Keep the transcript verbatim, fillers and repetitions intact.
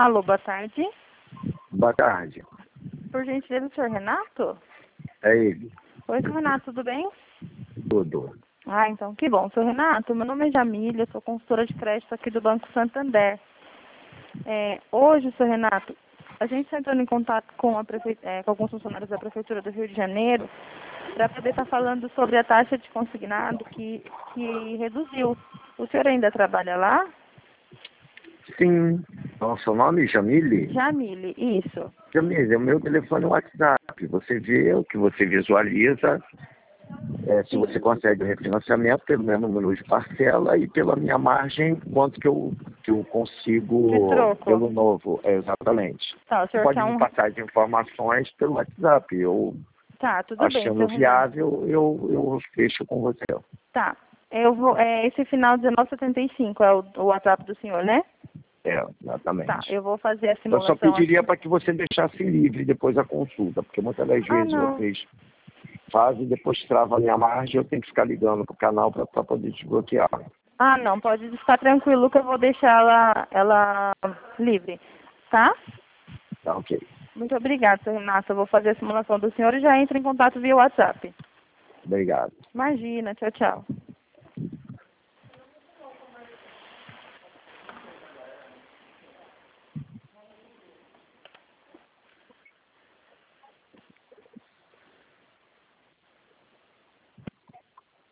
Alô, boa tarde. Boa tarde. Por gentileza, o senhor Renato? É ele. Oi, senhor Renato, tudo bem? Tudo. Ah, então, que bom. Senhor Renato, meu nome é Jamília, sou consultora de crédito aqui do Banco Santander. É, hoje, senhor Renato, a gente está entrando em contato com, a prefe... é, com alguns funcionários da Prefeitura do Rio de Janeiro para poder estar falando sobre a taxa de consignado que, que reduziu. O senhor ainda trabalha lá? Sim. Qual é o seu nome? Jamile? Jamile, isso. Jamile, é o meu telefone WhatsApp. Você vê o que você visualiza. É, se você consegue o refinanciamento pelo meu número de parcela e pela minha margem, quanto que eu, que eu De consigo troco. pelo novo. É, exatamente. Tá, o Você senhor pode quer me um... passar as informações pelo WhatsApp. Eu, Tá, tudo bem, achando senhor Renato. viável, eu, eu fecho com você. Tá. Eu vou, é, esse final dezenove setenta e cinco é o, o WhatsApp do senhor, né? É, Tá, exatamente. eu vou fazer a Eu só simulação pediria aqui. para que você deixasse livre depois a consulta, porque muitas das Ah, vezes não. vocês fazem e depois trava a minha margem, eu tenho que ficar ligando para o canal para poder desbloquear. Ah, não, pode ficar tranquilo que eu vou deixar ela, ela livre, tá? Tá, ok. Muito obrigada, senhor Renato. Eu vou fazer a simulação do senhor e já entro em contato via WhatsApp. Obrigado. Imagina, tchau, tchau.